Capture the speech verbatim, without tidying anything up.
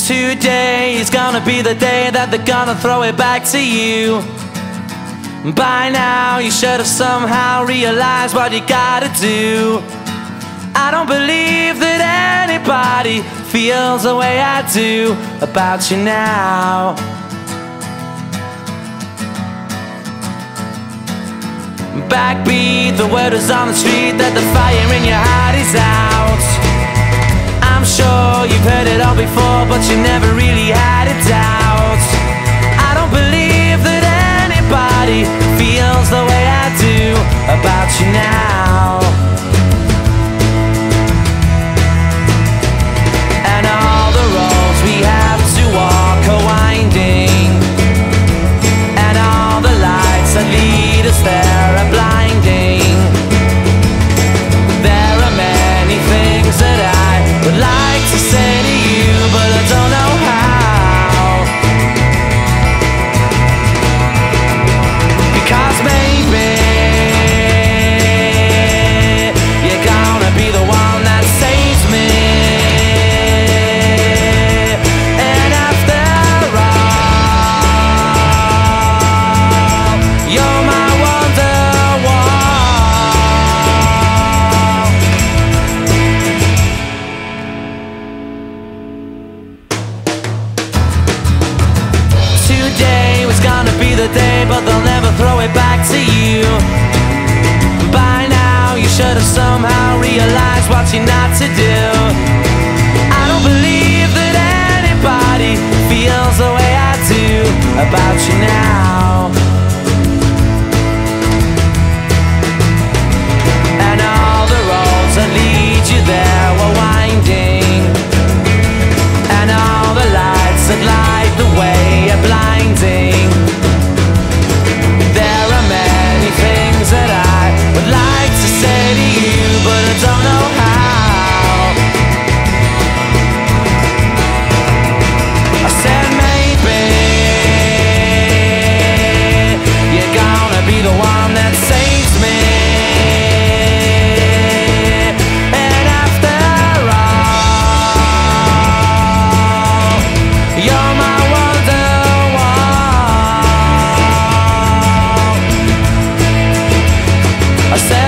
Today is gonna be the day that they're gonna throw it back to you. By now you should have somehow realized what you gotta do. I don't believe that anybody feels the way I do about you now. Backbeat, the word is on the street that the fire in your heart is out. I'm sure you've heard it all before, but you never really had a doubt. I don't believe that anybody feels the way I do about you now. And all the roads we have to walk are winding, and all the lights that lead us there are blinding. There are many things that I would like to say to you, but I don't know how. Because maybe you're gonna be the one that saves me. And after all, you're my wonderwall. Today was gonna be the day, but they'll never throw it back to you. By now you should have somehow realized what you're not to do. I don't believe that anybody feels the way I do about you now. And all the roads that lead you there were winding, and all the lights that light the way are blinding. There are many things that I would like to say to you, but I don't know how. I said maybe you're gonna be the one that saves me. And after all, you're my wonderwall. I said